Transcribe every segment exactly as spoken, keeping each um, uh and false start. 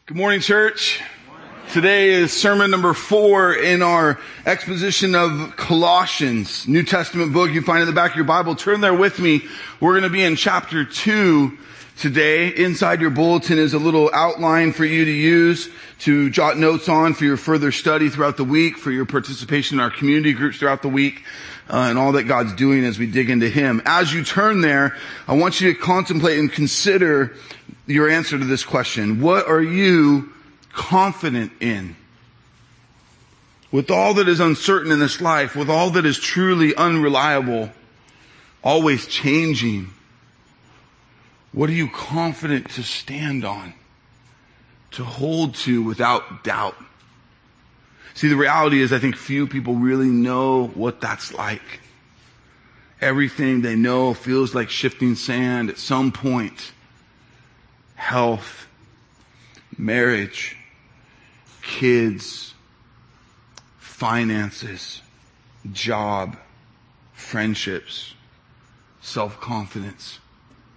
Good morning, church. Today is sermon number four in our exposition of Colossians, New Testament book you find in the back of your Bible. Turn there with me. We're going to be in chapter two today. Inside your bulletin is a little outline for you to use to jot notes on for your further study throughout the week, for your participation in our community groups throughout the week, uh, and all that God's doing as we dig into Him. As you turn there, I want you to contemplate and consider your answer to this question. What are you confident in? With all that is uncertain in this life, with all that is truly unreliable, always changing, what are you confident to stand on, to hold to without doubt? See, the reality is I think few people really know what that's like. Everything they know feels like shifting sand at some point. Health, marriage, kids, finances, job, friendships, self-confidence.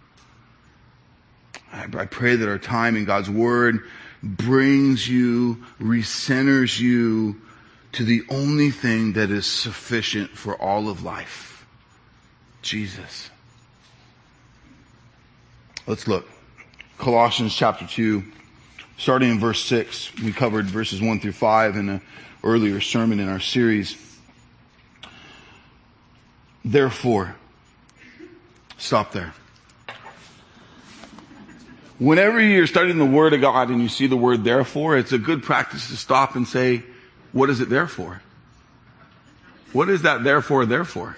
I, I pray that our time in God's Word brings you, recenters you to the only thing that is sufficient for all of life. Jesus. Let's look. Colossians chapter two, starting in verse six. We covered verses one through five in an earlier sermon in our series. Therefore, stop there. Whenever you're studying the Word of God and you see the word therefore, it's a good practice to stop and say, what is it there for? What is that therefore there for?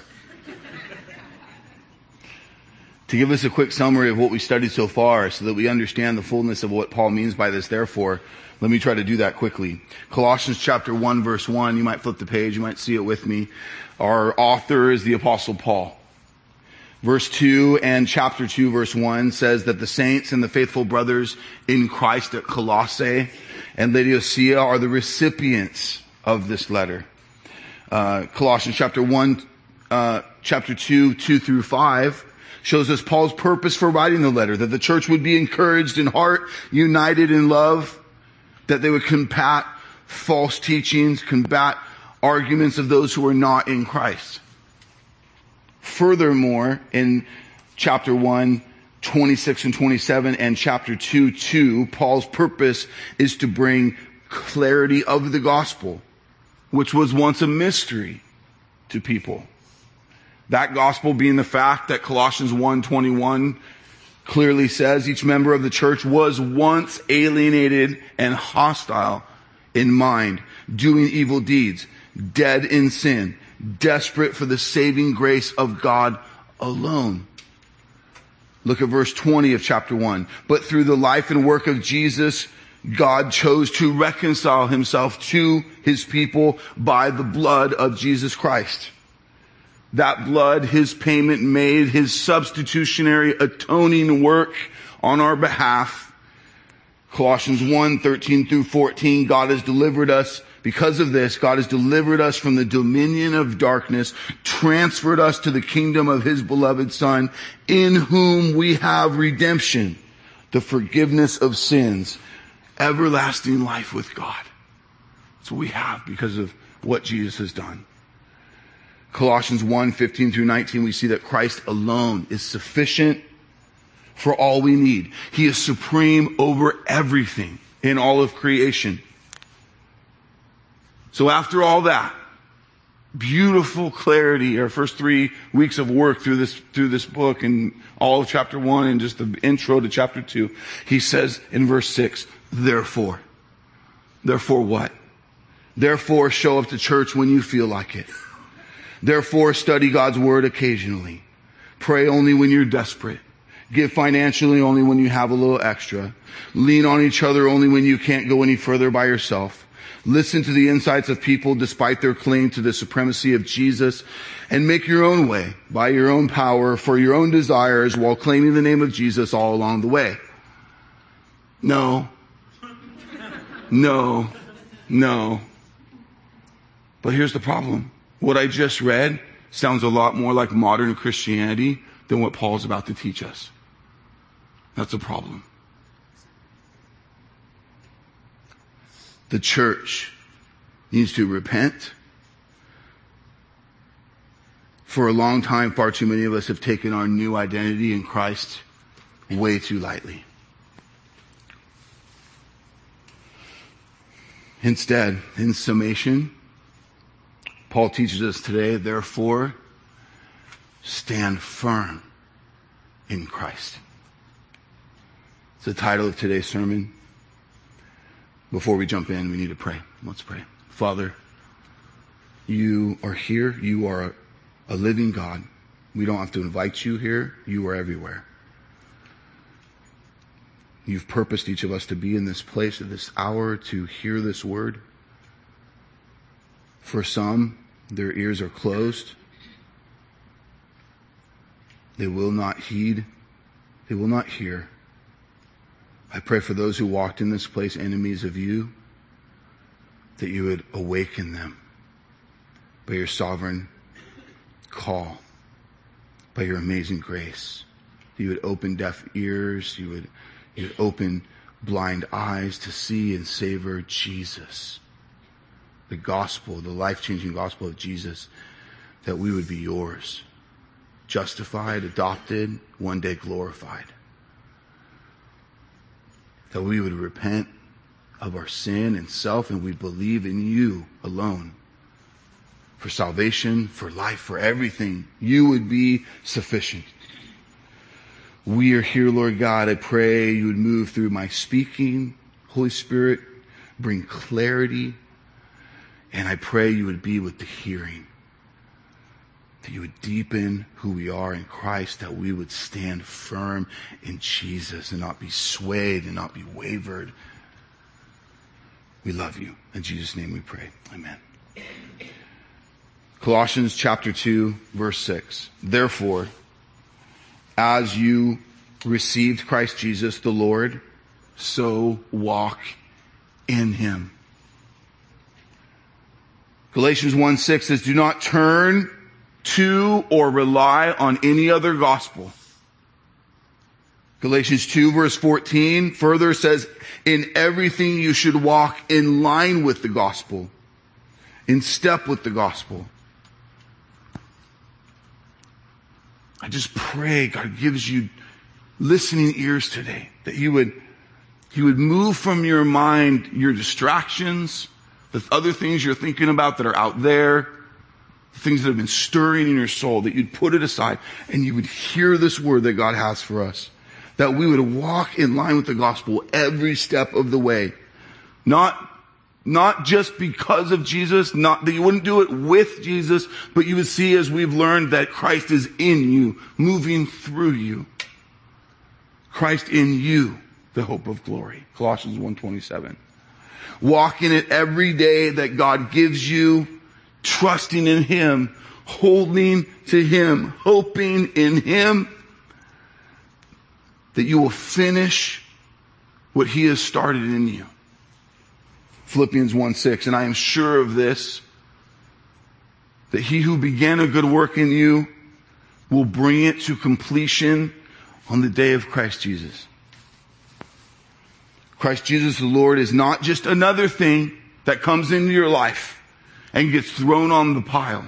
To give us a quick summary of what we studied so far so that we understand the fullness of what Paul means by this therefore, let me try to do that quickly. Colossians chapter one verse one, you might flip the page, you might see it with me. Our author is the Apostle Paul. Verse two and chapter two verse one says that the saints and the faithful brothers in Christ at Colossae and Laodicea are the recipients of this letter. Uh, Colossians chapter one, uh, chapter two, two through five shows us Paul's purpose for writing the letter, that the church would be encouraged in heart, united in love, that they would combat false teachings, combat arguments of those who are not in Christ. Furthermore, in chapter one, twenty-six and twenty-seven, and chapter two, two, Paul's purpose is to bring clarity of the gospel, which was once a mystery to people. That gospel being the fact that Colossians one twenty-one clearly says each member of the church was once alienated and hostile in mind, doing evil deeds, dead in sin, desperate for the saving grace of God alone. Look at verse twenty of chapter one. But through the life and work of Jesus, God chose to reconcile himself to his people by the blood of Jesus Christ. That blood, his payment made, his substitutionary atoning work on our behalf. Colossians one, thirteen through fourteen, God has delivered us. Because of this, God has delivered us from the dominion of darkness, transferred us to the kingdom of his beloved Son, in whom we have redemption, the forgiveness of sins, everlasting life with God. That's what we have because of what Jesus has done. Colossians one, fifteen through nineteen, we see that Christ alone is sufficient for all we need. He is supreme over everything in all of creation. So after all that, beautiful clarity, our first three weeks of work through this, through this book and all of chapter one and just the intro to chapter two, he says in verse six, therefore. Therefore what? Therefore show up to church when you feel like it. Therefore, study God's word occasionally. Pray only when you're desperate. Give financially only when you have a little extra. Lean on each other only when you can't go any further by yourself. Listen to the insights of people despite their claim to the supremacy of Jesus. And make your own way by your own power for your own desires while claiming the name of Jesus all along the way. No. No. No. But here's the problem. What I just read sounds a lot more like modern Christianity than what Paul's about to teach us. That's a problem. The church needs to repent. For a long time, far too many of us have taken our new identity in Christ way too lightly. Instead, in summation, Paul teaches us today, therefore, stand firm in Christ. It's the title of today's sermon. Before we jump in, we need to pray. Let's pray. Father, you are here. You are a living God. We don't have to invite you here. You are everywhere. You've purposed each of us to be in this place at this hour to hear this word. For some, their ears are closed. They will not heed. They will not hear. I pray for those who walked in this place enemies of you, that you would awaken them by your sovereign call, by your amazing grace. You would open deaf ears. You would, you would open blind eyes to see and savor Jesus, the gospel, the life-changing gospel of Jesus, that we would be yours, justified, adopted, one day glorified. That we would repent of our sin and self, and we believe in you alone for salvation, for life, for everything. You would be sufficient. We are here, Lord God. I pray you would move through my speaking. Holy Spirit, bring clarity. And I pray you would be with the hearing. That you would deepen who we are in Christ, that we would stand firm in Jesus and not be swayed and not be wavered. We love you. In Jesus' name we pray. Amen. Colossians chapter two, verse six. Therefore, as you received Christ Jesus the Lord, so walk in him. Galatians one six says, do not turn to or rely on any other gospel. Galatians two verse fourteen further says, in everything you should walk in line with the gospel, in step with the gospel. I just pray God gives you listening ears today, that you would, you would move from your mind your distractions, the other things you're thinking about that are out there, things that have been stirring in your soul, that you'd put it aside and you would hear this word that God has for us. That we would walk in line with the gospel every step of the way. Not, not just because of Jesus, not that you wouldn't do it with Jesus, but you would see, as we've learned, that Christ is in you, moving through you. Christ in you, the hope of glory. Colossians one twenty-seven. Walk in it every day that God gives you, trusting in him, holding to him, hoping in him, that you will finish what he has started in you. Philippians one six, and I am sure of this, that he who began a good work in you will bring it to completion on the day of Christ Jesus. Christ Jesus the Lord is not just another thing that comes into your life and gets thrown on the pile.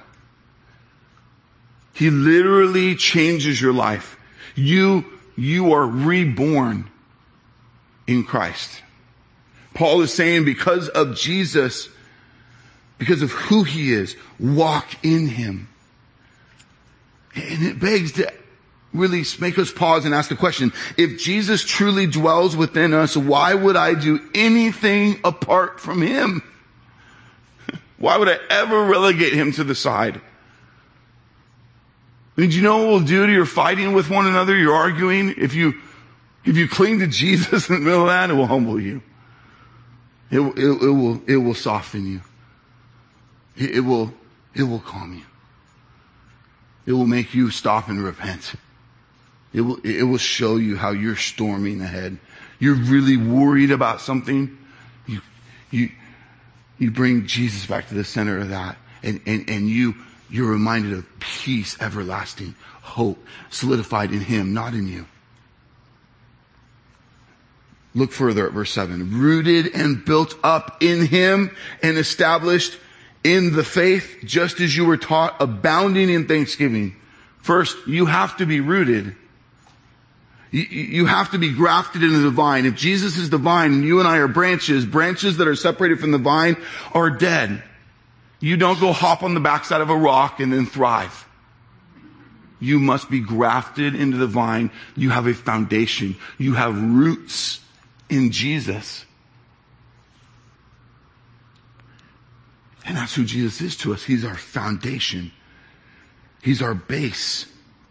He literally changes your life. You, you are reborn in Christ. Paul is saying, because of Jesus, because of who he is, walk in him. And it begs to really make us pause and ask the question, if Jesus truly dwells within us, why would I do anything apart from him? Why would I ever relegate him to the side? I mean, do you know what we'll do to your fighting with one another, your arguing? If you, if you cling to Jesus in the middle of that, it will humble you. It, it, it will, it will soften you. It, it will, it will calm you. It will make you stop and repent. It will, it will show you how you're storming ahead. You're really worried about something. You, you, you bring Jesus back to the center of that. And, and, and you, you're reminded of peace, everlasting, hope, solidified in him, not in you. Look further at verse seven. Rooted and built up in him and established in the faith, just as you were taught, abounding in thanksgiving. First, you have to be rooted. You, you have to be grafted into the vine. If Jesus is the vine and you and I are branches, branches that are separated from the vine are dead. You don't go hop on the backside of a rock and then thrive. You must be grafted into the vine. You have a foundation. You have roots in Jesus. And that's who Jesus is to us. He's our foundation. He's our base.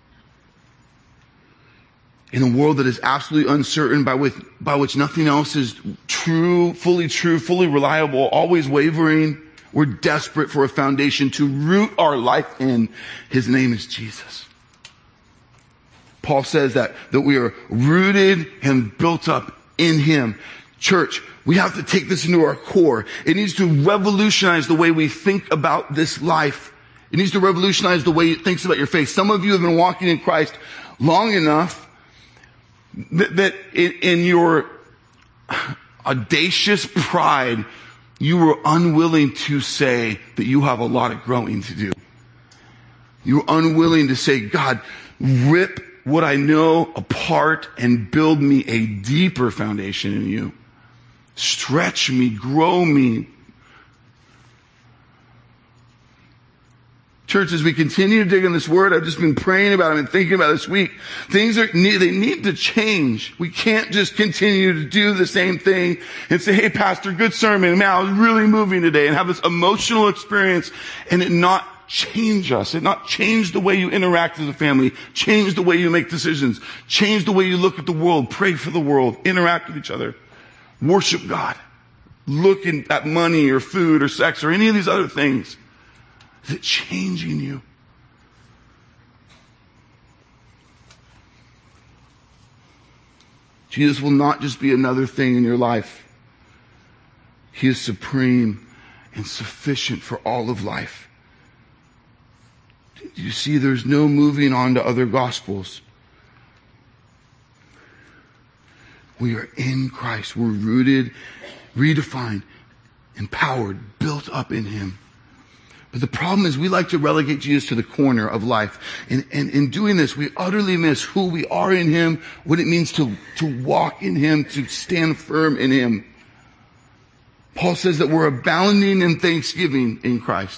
In a world that is absolutely uncertain, by which, by which nothing else is true, fully true, fully reliable, always wavering, we're desperate for a foundation to root our life in. His name is Jesus. Paul says that, that we are rooted and built up in him. Church, we have to take this into our core. It needs to revolutionize the way we think about this life. It needs to revolutionize the way it thinks about your faith. Some of you have been walking in Christ long enough that, that in, in your audacious pride, you were unwilling to say that you have a lot of growing to do. You were unwilling to say, God, rip what I know apart and build me a deeper foundation in you. Stretch me, grow me. Church, as we continue to dig in this word, I've just been praying about it and thinking about it this week. Things are, they need to change. We can't just continue to do the same thing and say, hey, pastor, good sermon. Man, I was really moving today, and have this emotional experience and it not change us. It not change the way you interact as a family, change the way you make decisions, change the way you look at the world, pray for the world, interact with each other, worship God, look in, at money or food or sex or any of these other things. Is it changing you? Jesus will not just be another thing in your life. He is supreme and sufficient for all of life. You see, there's no moving on to other gospels. We are in Christ. We're rooted, redefined, empowered, built up in him. But the problem is we like to relegate Jesus to the corner of life. And, and in doing this, we utterly miss who we are in him, what it means to, to walk in him, to stand firm in him. Paul says that we're abounding in thanksgiving in Christ.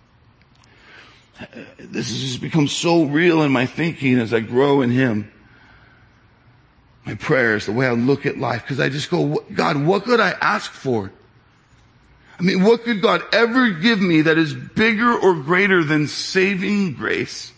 This has just become so real in my thinking as I grow in him. My prayers, the way I look at life, because I just go, God, what could I ask for? I mean, what could God ever give me that is bigger or greater than saving grace?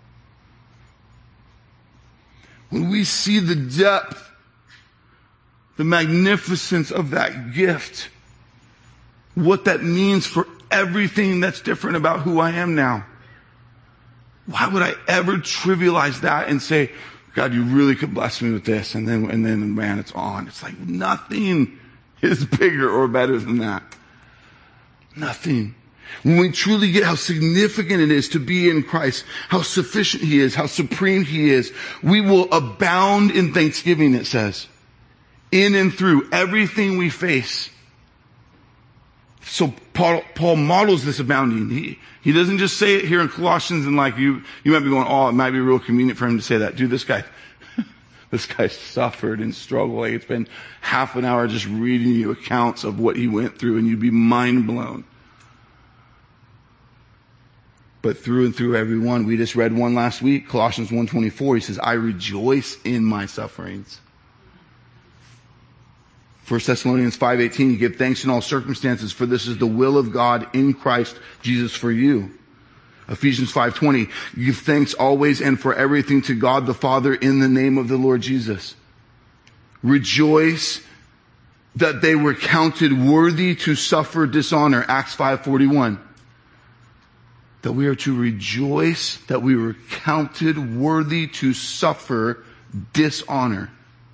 When we see the depth, the magnificence of that gift, what that means for everything that's different about who I am now. Why would I ever trivialize that and say, God, you really could bless me with this, and then, and then, man, it's on. It's like nothing is bigger or better than that. Nothing. When we truly get how significant it is to be in Christ, how sufficient he is, how supreme he is, we will abound in thanksgiving, it says. In and through everything we face. So Paul, Paul models this abounding. He, he doesn't just say it here in Colossians and like you, you might be going, oh, it might be real convenient for him to say that. Dude, this guy, this guy suffered and struggled. Like, it's been half an hour just reading you accounts of what he went through and you'd be mind blown. But through and through everyone, we just read one last week, Colossians one twenty-four. He says, I rejoice in my sufferings. First Thessalonians five eighteen, you give thanks in all circumstances, for this is the will of God in Christ Jesus for you. Ephesians five twenty, give thanks always and for everything to God the Father in the name of the Lord Jesus. Rejoice that they were counted worthy to suffer dishonor, Acts five forty-one. That we are to rejoice that we were counted worthy to suffer dishonor.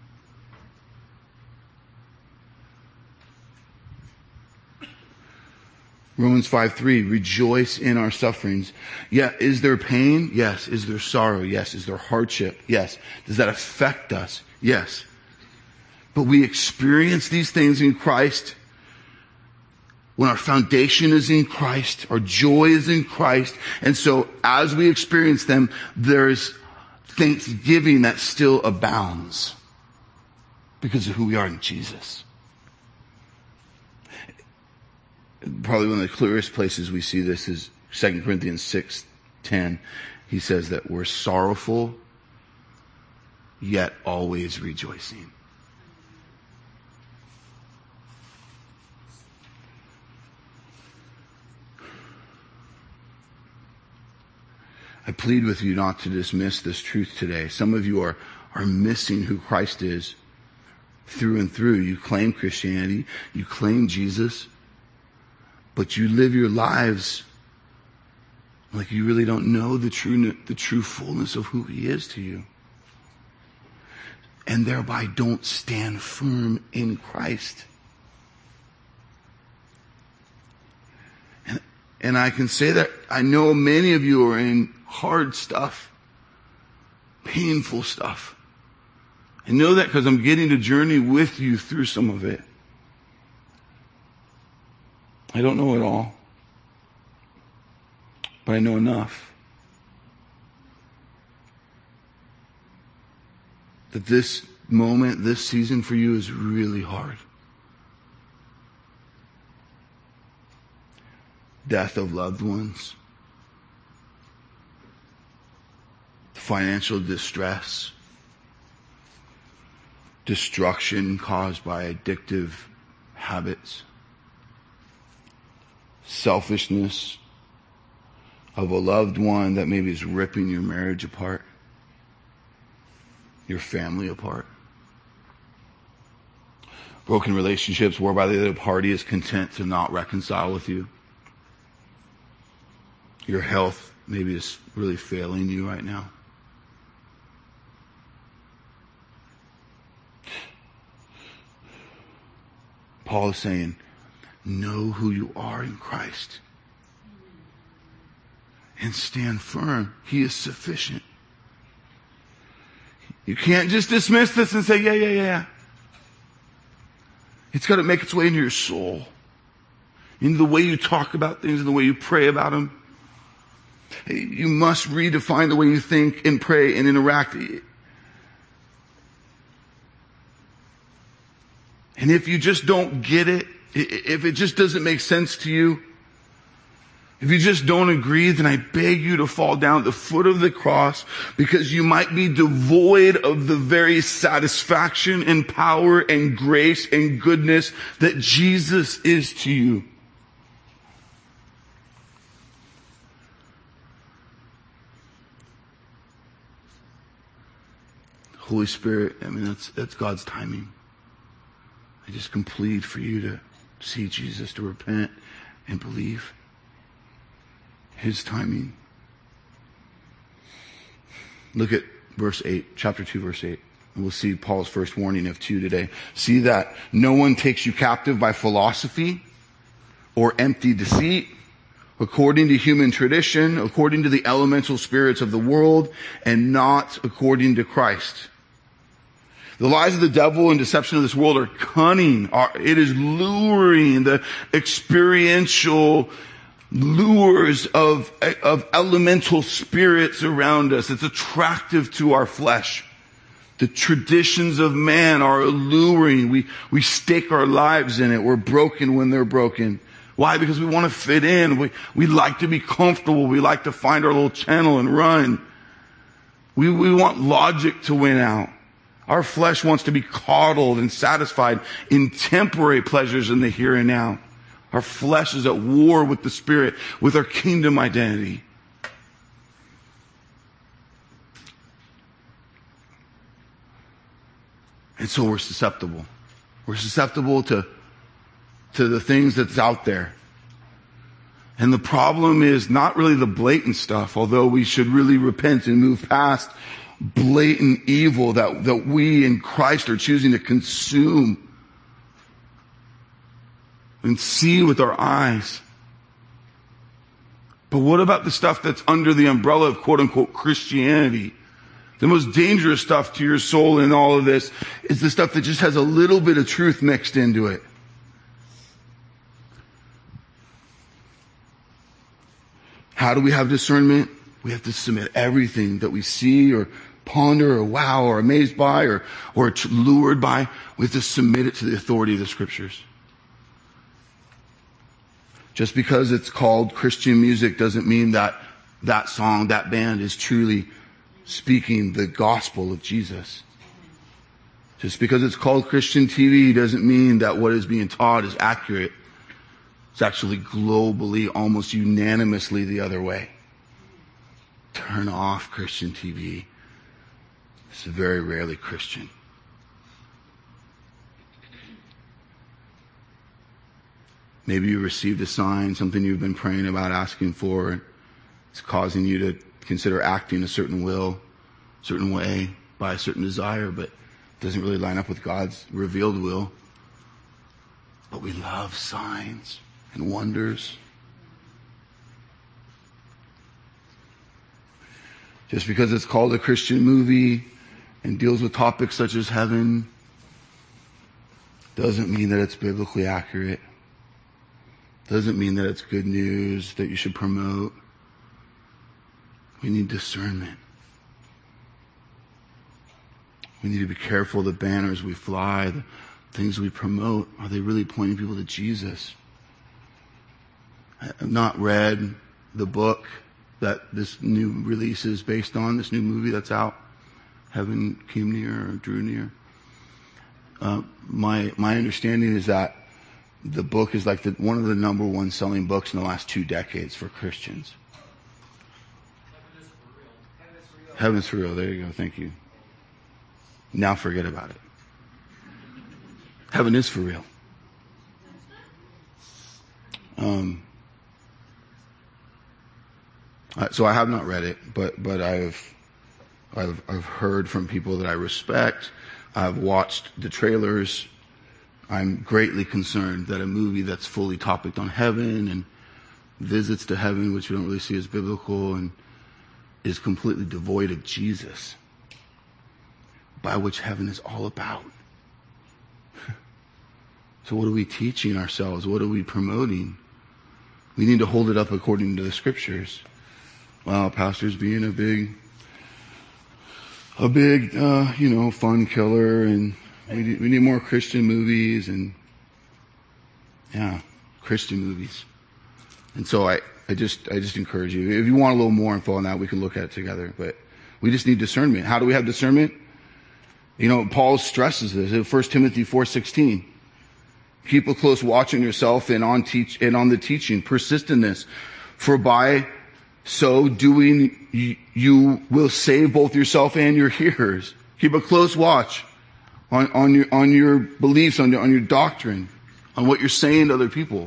Romans five three, rejoice in our sufferings. Yeah, is there pain? Yes. Is there sorrow? Yes. Is there hardship? Yes. Does that affect us? Yes. But we experience these things in Christ. When our foundation is in Christ, our joy is in Christ. And so as we experience them, there's thanksgiving that still abounds because of who we are in Jesus. Probably one of the clearest places we see this is Second Corinthians six ten. He says that we're sorrowful, yet always rejoicing. I plead with you not to dismiss this truth today. Some of you are, are missing who Christ is through and through. You claim Christianity, you claim Jesus, but you live your lives like you really don't know the true, the true fullness of who he is to you. And thereby don't stand firm in Christ. And, and I can say that I know many of you are in hard stuff, painful stuff. I know that because I'm getting to journey with you through some of it. I don't know it all, but I know enough that this moment, this season for you is really hard. Death of loved ones, financial distress, destruction caused by addictive habits, selfishness of a loved one that maybe is ripping your marriage apart, your family apart, broken relationships whereby the other party is content to not reconcile with you. Your health maybe is really failing you right now. Paul is saying, know who you are in Christ and stand firm. He is sufficient. You can't just dismiss this and say, yeah, yeah, yeah. It's got to make its way into your soul, into the way you talk about things and the way you pray about them. You must redefine the way you think and pray and interact. And if you just don't get it, if it just doesn't make sense to you, if you just don't agree, then I beg you to fall down at the foot of the cross, because you might be devoid of the very satisfaction and power and grace and goodness that Jesus is to you. Holy Spirit, I mean, that's, that's God's timing. I just can plead for you to see Jesus, to repent and believe. His timing. Look at verse eight, chapter two, verse eight. And we'll see Paul's first warning of two today. See that no one takes you captive by philosophy or empty deceit, according to human tradition, according to the elemental spirits of the world, and not according to Christ. The lies of the devil and deception of this world are cunning. It is luring. The experiential lures of, of elemental spirits around us. It's attractive to our flesh. The traditions of man are alluring. We, we stake our lives in it. We're broken when they're broken. Why? Because we want to fit in. We, we like to be comfortable. We like to find our little channel and run. We, we want logic to win out. Our flesh wants to be coddled and satisfied in temporary pleasures in the here and now. Our flesh is at war with the Spirit, with our kingdom identity. And so we're susceptible. We're susceptible to, to the things that's out there. And the problem is not really the blatant stuff, although we should really repent and move past blatant evil that, that we in Christ are choosing to consume and see with our eyes. But what about the stuff that's under the umbrella of quote unquote Christianity The most dangerous stuff to your soul in all of this is the stuff that just has a little bit of truth mixed into it. How do we have discernment? We have to submit everything that we see or ponder or wow or amazed by or, or lured by. We have to submit it to the authority of the scriptures. Just because it's called Christian music doesn't mean that that song, that band is truly speaking the gospel of Jesus. Just because it's called Christian T V doesn't mean that what is being taught is accurate. It's actually globally, almost unanimously the other way. Turn off Christian T V. It's very rarely Christian. Maybe you received a sign, something you've been praying about, asking for. It's causing you to consider acting a certain will, certain way, by a certain desire, but it doesn't really line up with God's revealed will. But we love signs and wonders. Just because it's called a Christian movie and deals with topics such as heaven doesn't mean that it's biblically accurate. Doesn't mean that it's good news that you should promote. We need discernment. We need to be careful the banners we fly, the things we promote. Are they really pointing people to Jesus? I've not read the book that this new release is based on, this new movie that's out. Heaven Came Near or Drew Near. Uh, my, my understanding is that the book is like the, one of the number one selling books in the last two decades for Christians. Heaven's for real. There you go. Thank you. Now forget about it. Heaven is for real. Um, so I have not read it, but but I've I've I've heard from people that I respect. I've watched the trailers. I'm greatly concerned that a movie that's fully topicked on heaven and visits to heaven, which we don't really see as biblical, and is completely devoid of Jesus, by which heaven is all about. So what are we teaching ourselves? What are we promoting? We need to hold it up according to the scriptures. Wow, pastor's being a big, a big, uh, you know, fun killer, and we need, we need more Christian movies, and yeah, Christian movies. And so I, I just, I just encourage you. If you want a little more info on that, we can look at it together. But we just need discernment. How do we have discernment? You know, Paul stresses this in First Timothy four sixteen. Keep a close watch on yourself and on teach and on the teaching. Persist in this, for by so doing you, you will save both yourself and your hearers. Keep a close watch on, on your on your beliefs, on your, on your doctrine, on what you're saying to other people.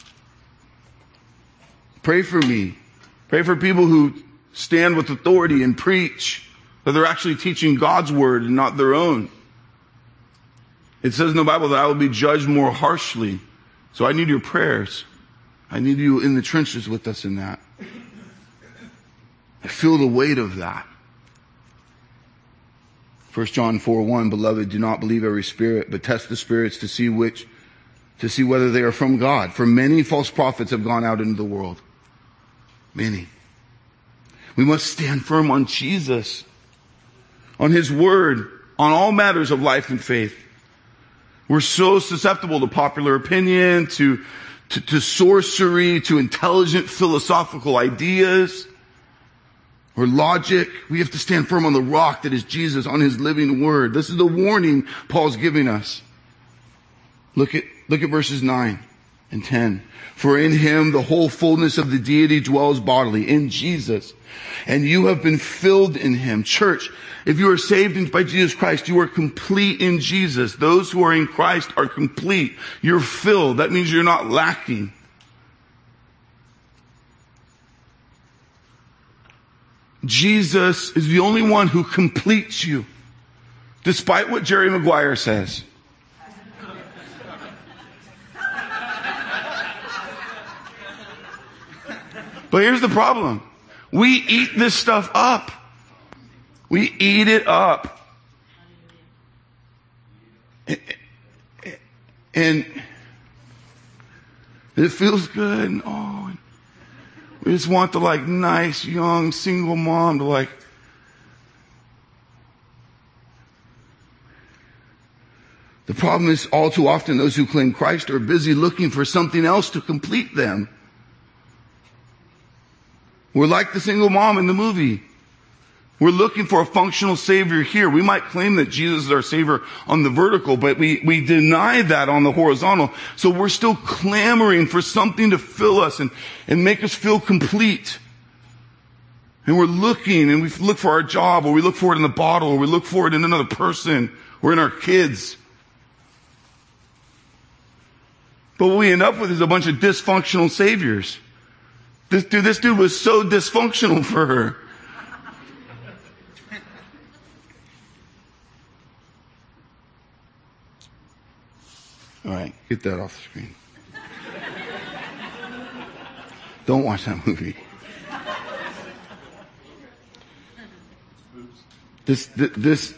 Pray for me. Pray for people who stand with authority and preach that they're actually teaching God's word and not their own. It says in the Bible that I will be judged more harshly. So I need your prayers. I need you in the trenches with us in that. I feel the weight of that. First John four one, beloved, do not believe every spirit, but test the spirits to see which, to see whether they are from God. For many false prophets have gone out into the world. Many. We must stand firm on Jesus, on His word, on all matters of life and faith. We're so susceptible to popular opinion, to, to, to sorcery, to intelligent philosophical ideas or logic. We have to stand firm on the rock that is Jesus, on His living word. This is the warning Paul's giving us. Look at, look at verses nine and ten. For in Him the whole fullness of the deity dwells bodily, in Jesus. And you have been filled in Him. Church, if you are saved by Jesus Christ, you are complete in Jesus. Those who are in Christ are complete. You're filled. That means you're not lacking. Jesus is the only one who completes you, despite what Jerry Maguire says. But here's the problem. We eat this stuff up. We eat it up. And it feels good. And, oh, and we just want the like nice young single mom to like, the problem is all too often those who claim Christ are busy looking for something else to complete them. We're like the single mom in the movie. We're looking for a functional Savior here. We might claim that Jesus is our Savior on the vertical, but we, we deny that on the horizontal. So we're still clamoring for something to fill us and, and make us feel complete. And we're looking, and we look for our job, or we look for it in the bottle, or we look for it in another person, or in our kids. But what we end up with is a bunch of dysfunctional saviors. This dude, this dude was so dysfunctional for her. All right, get that off the screen. Don't watch that movie. This, this, this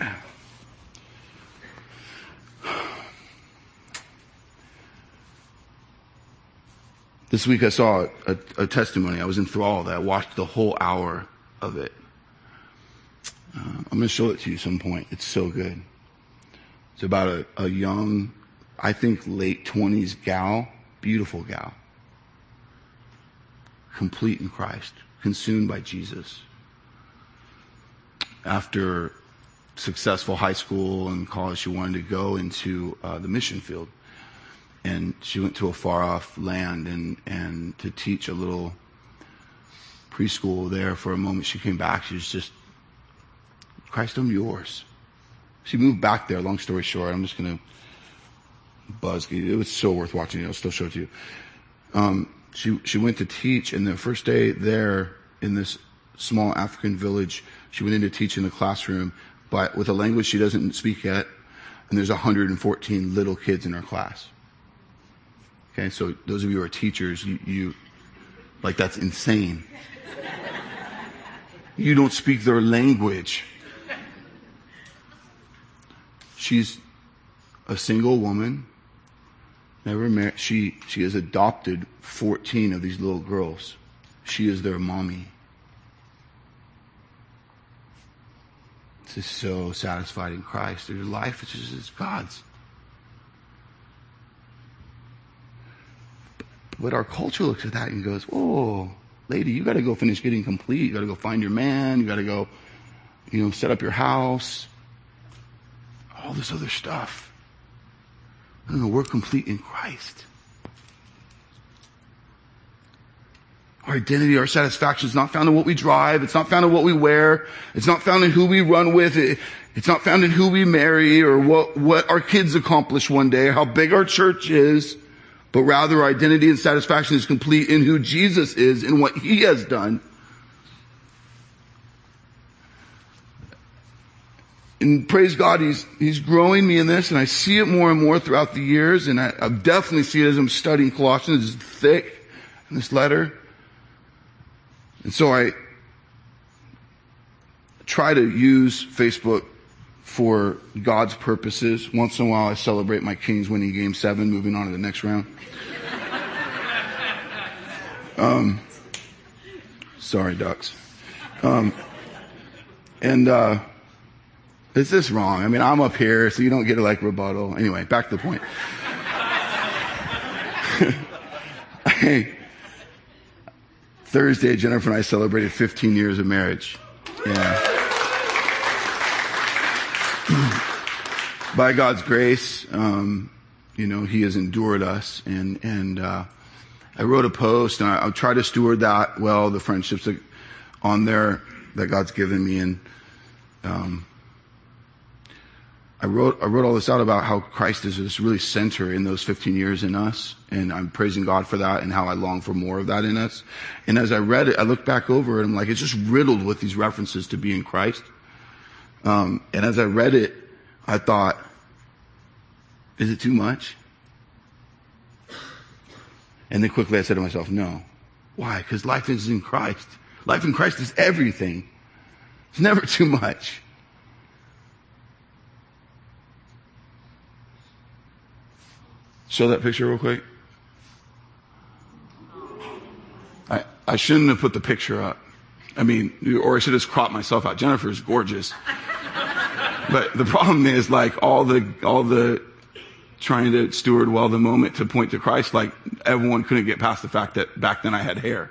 This week I saw a, a testimony. I was enthralled. I watched the whole hour of it. Uh, I'm going to show it to you some point. It's so good. It's about a, a young, I think late twenties gal, beautiful gal, complete in Christ, consumed by Jesus. After successful high school and college, she wanted to go into uh, the mission field. And she went to a far-off land and, and to teach a little preschool there for a moment. She came back. She was just, Christ, I'm yours. She moved back there. Long story short, I'm just going to buzz. It was so worth watching. I'll still show it to you. Um, she, she went to teach, and the first day there in this small African village, she went in to teach in the classroom, but with a language she doesn't speak yet. And there's one hundred fourteen little kids in her class. Okay, so those of you who are teachers, you, you like, that's insane. You don't speak their language. She's a single woman, never married. She, she has adopted fourteen of these little girls. She is their mommy. This is so satisfied in Christ. Their life is just is God's. But our culture looks at that and goes, whoa, lady, you got to go finish getting complete. You got to go find your man. You got to go, you know, set up your house. All this other stuff. No, no, we're complete in Christ. Our identity, our satisfaction is not found in what we drive. It's not found in what we wear. It's not found in who we run with. It, it's not found in who we marry or what, what our kids accomplish one day, how big our church is. But rather, our identity and satisfaction is complete in who Jesus is and what He has done. And praise God, He's, He's growing me in this, and I see it more and more throughout the years, and I, I definitely see it as I'm studying Colossians. It's thick in this letter. And so I try to use Facebook for God's purposes. Once in a while I celebrate my Kings winning game seven, moving on to the next round. Um, sorry, Ducks. Um, and, uh, is this wrong? I mean, I'm up here, so you don't get a like rebuttal. Anyway, back to the point. Hey, Thursday, Jennifer and I celebrated fifteen years of marriage. Yeah. By God's grace, um, you know, He has endured us, and and uh, I wrote a post, and I, I'll try to steward that well, the friendships that, on there that God's given me, and um, I wrote I wrote all this out about how Christ is this really center in those fifteen years in us, and I'm praising God for that, and how I long for more of that in us. And as I read it, I looked back over it, and I'm like, it's just riddled with these references to being Christ. Um, and as I read it, I thought, is it too much? And then quickly I said to myself, no. Why? Because life is in Christ. Life in Christ is everything. It's never too much. Show that picture real quick. I, I shouldn't have put the picture up. I mean, or I should have just cropped myself out. Jennifer's gorgeous. But the problem is, like, all the, all the trying to steward well the moment to point to Christ, like, everyone couldn't get past the fact that back then I had hair.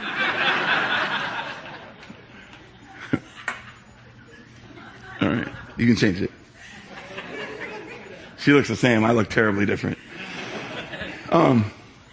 All right. You can change it. She looks the same. I look terribly different. Um,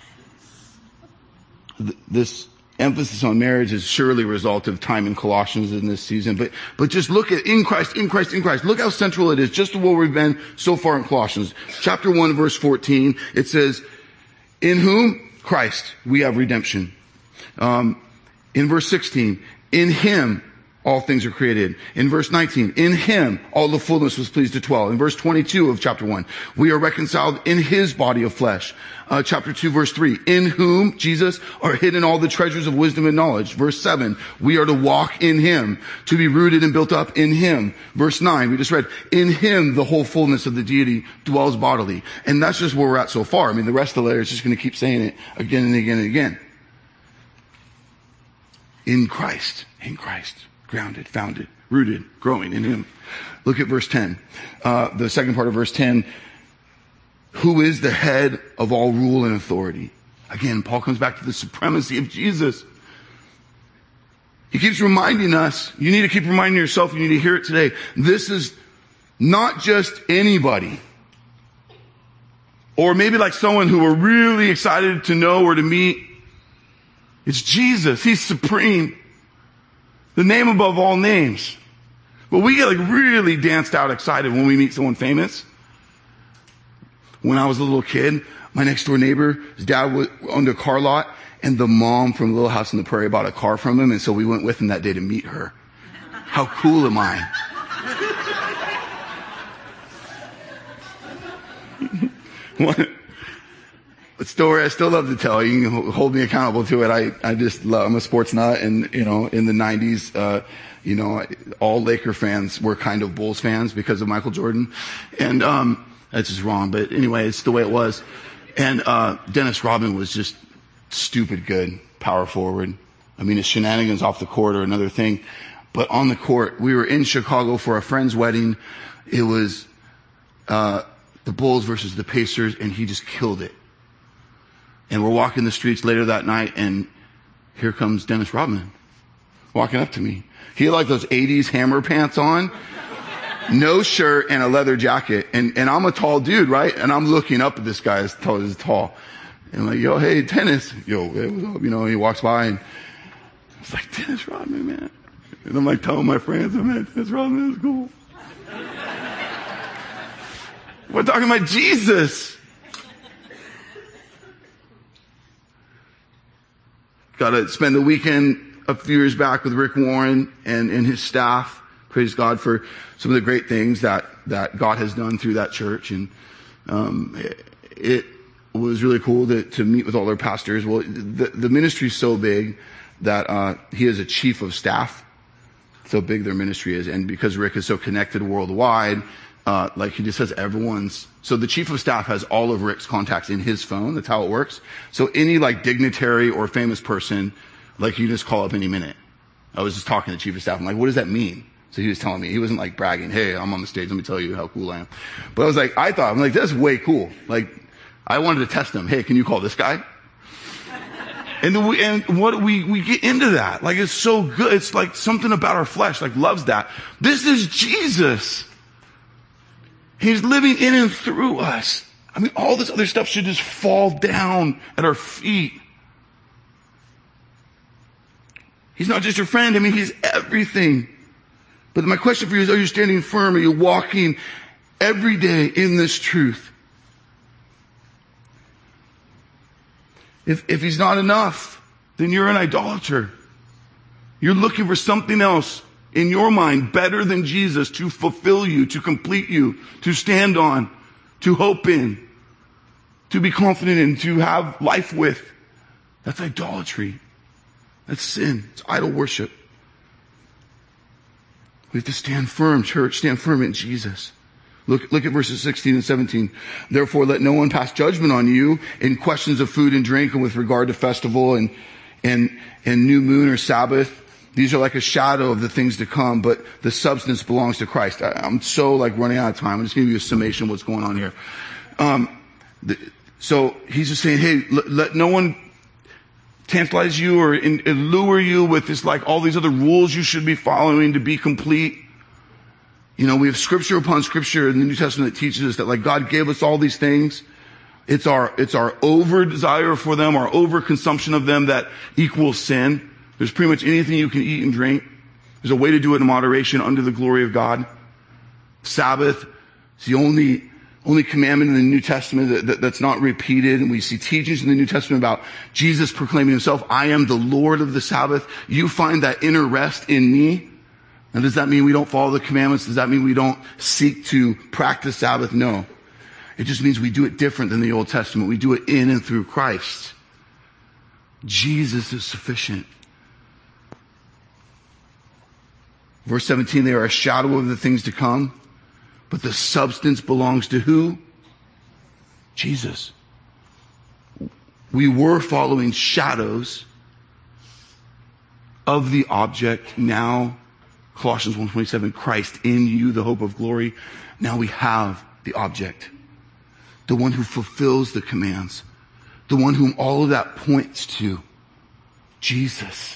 th- this emphasis on marriage is surely a result of time in Colossians in this season, but, but just look at in Christ, in Christ, in Christ. Look how central it is just to where we've been so far in Colossians. Chapter one, verse fourteen, it says, in whom? Christ, we have redemption. Um, in verse sixteen, in him, all things are created. In verse nineteen, in him, all the fullness was pleased to dwell. In verse twenty-two of chapter one, we are reconciled in his body of flesh. Uh, chapter two, verse three, in whom, Jesus, are hidden all the treasures of wisdom and knowledge. Verse seven, we are to walk in him, to be rooted and built up in him. Verse nine, we just read, in him, the whole fullness of the deity dwells bodily. And that's just where we're at so far. I mean, the rest of the letter is just going to keep saying it again and again and again. In Christ, in Christ. Grounded, founded, rooted, growing in him. Look at verse ten. Uh, the second part of verse ten. Who is the head of all rule and authority? Again, Paul comes back to the supremacy of Jesus. He keeps reminding us, you need to keep reminding yourself, you need to hear it today. This is not just anybody. Or maybe like someone who we're really excited to know or to meet. It's Jesus. He's supreme. The name above all names. But we get like really danced out excited when we meet someone famous. When I was a little kid, my next door neighbor, his dad was owned a car lot, and the mom from Little House on the Prairie bought a car from him, and so we went with him that day to meet her. How cool am I? But story I still love to tell. You can hold me accountable to it. I, I just love, I'm a sports nut, and, you know, in the nineties, uh, you know, all Laker fans were kind of Bulls fans because of Michael Jordan. And, um, that's just wrong, but anyway, it's the way it was. And, uh, Dennis Rodman was just stupid good, power forward. I mean, his shenanigans off the court are another thing. But on the court, we were in Chicago for a friend's wedding. It was, uh, the Bulls versus the Pacers, and he just killed it. And we're walking the streets later that night, and here comes Dennis Rodman walking up to me. He had like those eighties hammer pants on, no shirt, and a leather jacket. And, and I'm a tall dude, right? And I'm looking up at this guy as tall as tall. And I'm like, yo, hey, Dennis. Yo, hey, what's up? You know, and he walks by, and it's like, Dennis Rodman, man. And I'm like telling my friends, man, Dennis Rodman is cool. We're talking about Jesus. Got to spend the weekend a few years back with Rick Warren and, and his staff. Praise God for some of the great things that, that God has done through that church. And, um, it, it was really cool to, to meet with all their pastors. Well, the, the ministry is so big that, uh, he is a chief of staff. So big their ministry is. And because Rick is so connected worldwide, uh, like he just has everyone's, so the chief of staff has all of Rick's contacts in his phone. That's how it works. So any like dignitary or famous person, like you just call up any minute. I was just talking to the chief of staff. I'm like, what does that mean? So he was telling me, he wasn't like bragging, hey, I'm on the stage, let me tell you how cool I am. But I was like, I thought, I'm like, that's way cool. Like, I wanted to test him. Hey, can you call this guy? And, the, and what we, we get into that. Like, it's so good. It's like something about our flesh, like loves that. This is Jesus. He's living in and through us. I mean, all this other stuff should just fall down at our feet. He's not just your friend. I mean, he's everything. But my question for you is, are you standing firm? Are you walking every day in this truth? If, if he's not enough, then you're an idolater. You're looking for something else in your mind better than Jesus to fulfill you, to complete you, to stand on, to hope in, to be confident in, to have life with. That's idolatry. That's sin. It's idol worship. We have to stand firm, church, stand firm in Jesus. Look, look at verses sixteen and seventeen. Therefore, let no one pass judgment on you in questions of food and drink and with regard to festival and, and, and new moon or Sabbath. These are like a shadow of the things to come, but the substance belongs to Christ. I, I'm so like running out of time. I'm just going to give you a summation of what's going on here. Um, the, so he's just saying, hey, let, let no one tantalize you or in, allure you with this, like all these other rules you should be following to be complete. You know, we have scripture upon scripture in the New Testament that teaches us that like God gave us all these things. It's our, it's our over desire for them, our over consumption of them that equals sin. There's pretty much anything you can eat and drink. There's a way to do it in moderation under the glory of God. Sabbath is the only, only commandment in the New Testament that, that, that's not repeated. And we see teachings in the New Testament about Jesus proclaiming himself, I am the Lord of the Sabbath. You find that inner rest in me. Now, does that mean we don't follow the commandments? Does that mean we don't seek to practice Sabbath? No. It just means we do it different than the Old Testament. We do it in and through Christ. Jesus is sufficient. Verse seventeen, they are a shadow of the things to come, but the substance belongs to who? Jesus. We were following shadows of the object. Now, Colossians one twenty-seven, Christ in you, the hope of glory. Now we have the object. The one who fulfills the commands. The one whom all of that points to. Jesus.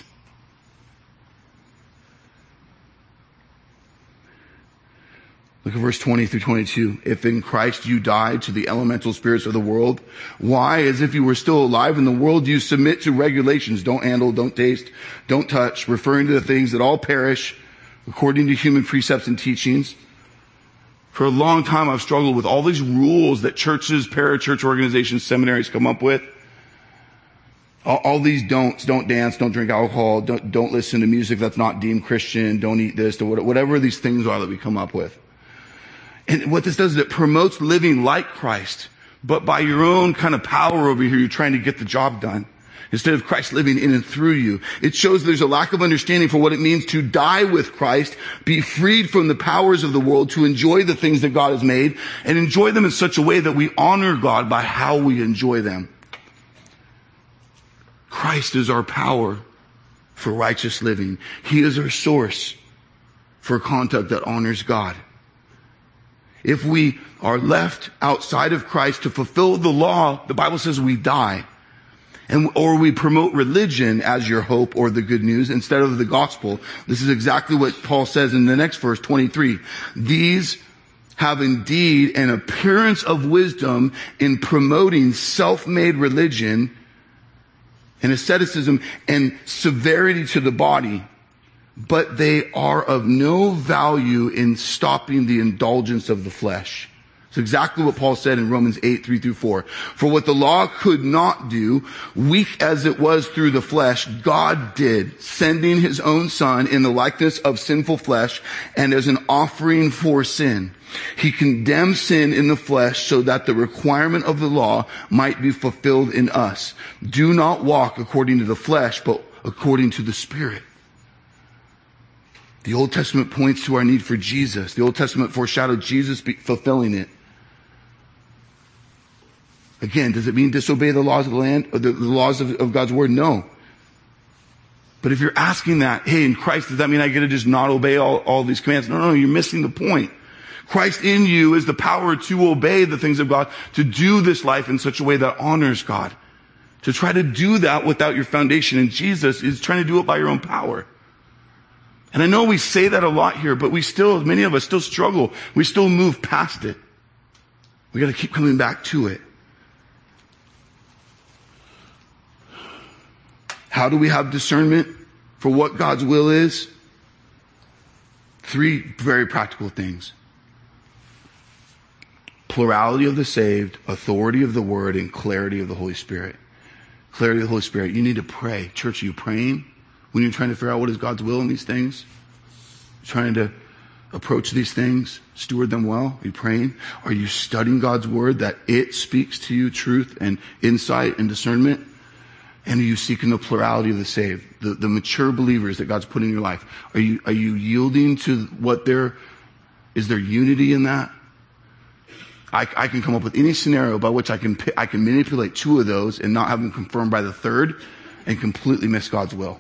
Look at verse twenty through twenty-two. If in Christ you died to the elemental spirits of the world, why, as if you were still alive in the world, do you submit to regulations? Don't handle, don't taste, don't touch, referring to the things that all perish according to human precepts and teachings. For a long time, I've struggled with all these rules that churches, parachurch organizations, seminaries come up with. All, all these don'ts, don't dance, don't drink alcohol, don't, don't listen to music that's not deemed Christian, don't eat this, whatever these things are that we come up with. And what this does is it promotes living like Christ, but by your own kind of power over here, you're trying to get the job done. Instead of Christ living in and through you. It shows there's a lack of understanding for what it means to die with Christ, be freed from the powers of the world, to enjoy the things that God has made, and enjoy them in such a way that we honor God by how we enjoy them. Christ is our power for righteous living. He is our source for conduct that honors God. If we are left outside of Christ to fulfill the law, the Bible says we die. And, or we promote religion as your hope or the good news instead of the gospel. This is exactly what Paul says in the next verse, twenty-three. These have indeed an appearance of wisdom in promoting self-made religion and asceticism and severity to the body, but they are of no value in stopping the indulgence of the flesh. It's exactly what Paul said in Romans eight, three through four. For what the law could not do, weak as it was through the flesh, God did, sending his own son in the likeness of sinful flesh and as an offering for sin. He condemned sin in the flesh so that the requirement of the law might be fulfilled in us. Do not walk according to the flesh, but according to the Spirit. The Old Testament points to our need for Jesus. The Old Testament foreshadowed Jesus fulfilling it. Again, does it mean disobey the laws of the land, or the, the laws of, of God's word? No. But if you're asking that, hey, in Christ, does that mean I get to just not obey all, all these commands? No, no, you're missing the point. Christ in you is the power to obey the things of God, to do this life in such a way that honors God. To try to do that without your foundation in Jesus is trying to do it by your own power. And I know we say that a lot here, but we still, many of us still struggle. We still move past it. We got to keep coming back to it. How do we have discernment for what God's will is? Three very practical things. Plurality of the saved, authority of the word, and clarity of the Holy Spirit. Clarity of the Holy Spirit. You need to pray. Church, are you praying when you're trying to figure out what is God's will in these things? You're trying to approach these things, steward them well? Are you praying? Are you studying God's word that it speaks to you truth and insight and discernment? And are you seeking the plurality of the saved, the, the mature believers that God's put in your life? Are you, are you yielding to what there, is there unity in that? I, I can come up with any scenario by which I can, I can manipulate two of those and not have them confirmed by the third and completely miss God's will.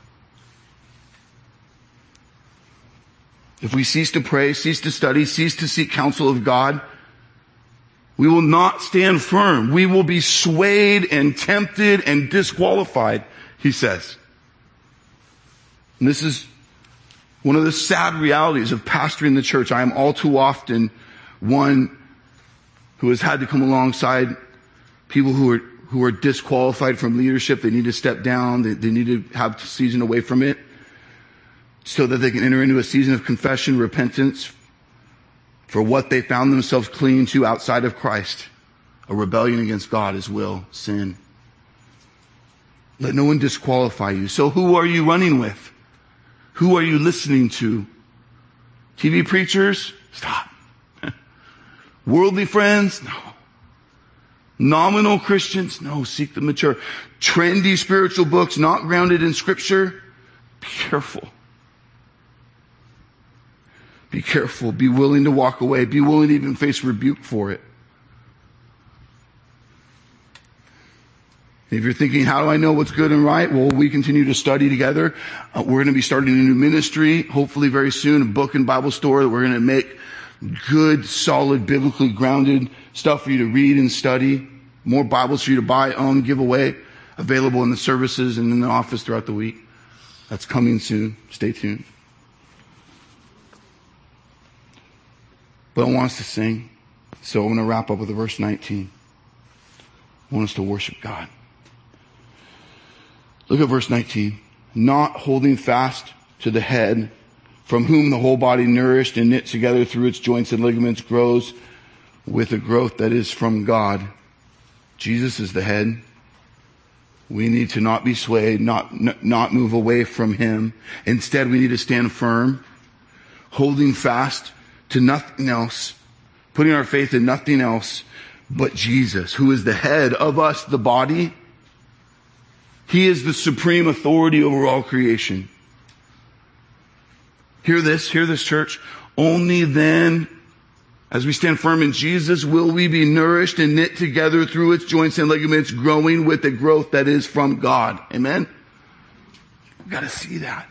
If we cease to pray, cease to study, cease to seek counsel of God, we will not stand firm. We will be swayed and tempted and disqualified, he says. And this is one of the sad realities of pastoring the church. I am all too often one who has had to come alongside people who are who are disqualified from leadership. They need to step down. They, they need to have a season away from it so that they can enter into a season of confession, repentance, for what they found themselves clinging to outside of Christ, a rebellion against God, His will, sin. Let no one disqualify you. So who are you running with? Who are you listening to? T V preachers? Stop. Worldly friends? No. Nominal Christians? No. Seek the mature. Trendy spiritual books not grounded in Scripture? Be careful. Be careful. Be willing to walk away. Be willing to even face rebuke for it. If you're thinking, how do I know what's good and right? Well, we continue to study together. Uh, we're going to be starting a new ministry, hopefully very soon, a book and Bible store that we're going to make good, solid, biblically grounded stuff for you to read and study. More Bibles for you to buy, own, give away, available in the services and in the office throughout the week. That's coming soon. Stay tuned. But I want us to sing. So I'm going to wrap up with verse nineteen. I want us to worship God. Look at verse nineteen. Not holding fast to the head, from whom the whole body nourished and knit together through its joints and ligaments grows with a growth that is from God. Jesus is the head. We need to not be swayed, not, not move away from Him. Instead, we need to stand firm, holding fast to nothing else, putting our faith in nothing else but Jesus, who is the head of us, the body. He is the supreme authority over all creation. Hear this, hear this, church. Only then, as we stand firm in Jesus, will we be nourished and knit together through its joints and ligaments, growing with the growth that is from God. Amen? We've got to see that.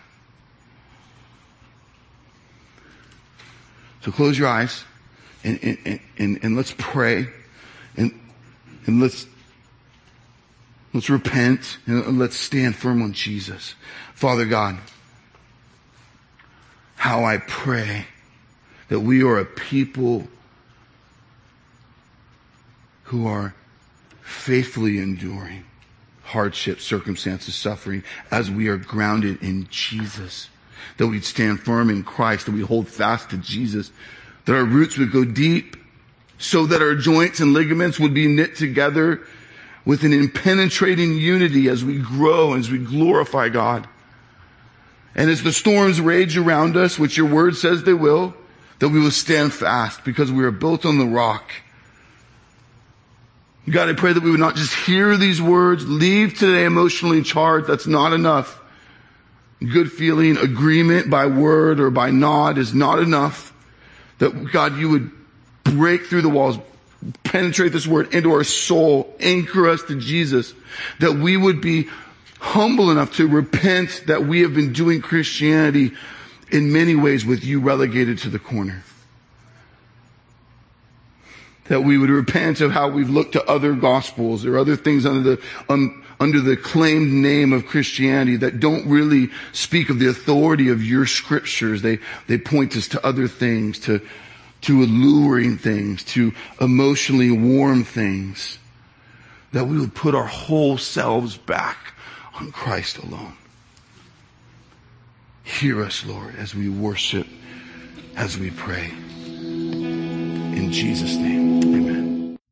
So close your eyes and, and, and, and let's pray and, and let's, let's repent and let's stand firm on Jesus. Father God, how I pray that we are a people who are faithfully enduring hardship, circumstances, suffering, as we are grounded in Jesus. That we'd stand firm in Christ, that we hold fast to Jesus, that our roots would go deep so that our joints and ligaments would be knit together with an impenetrating unity as we grow, as we glorify God. And as the storms rage around us, which your word says they will, that we will stand fast because we are built on the rock. God, I pray that we would not just hear these words, leave today emotionally charged. That's not enough. Good feeling, agreement by word or by nod is not enough. That God, you would break through the walls, penetrate this word into our soul, anchor us to Jesus. That we would be humble enough to repent that we have been doing Christianity in many ways with you relegated to the corner. That we would repent of how we've looked to other gospels or other things under the um, under the claimed name of Christianity that don't really speak of the authority of your scriptures. They they point us to other things, to to alluring things, to emotionally warm things. That we would put our whole selves back on Christ alone. Hear us, Lord, as we worship, as we pray. In Jesus' name, amen.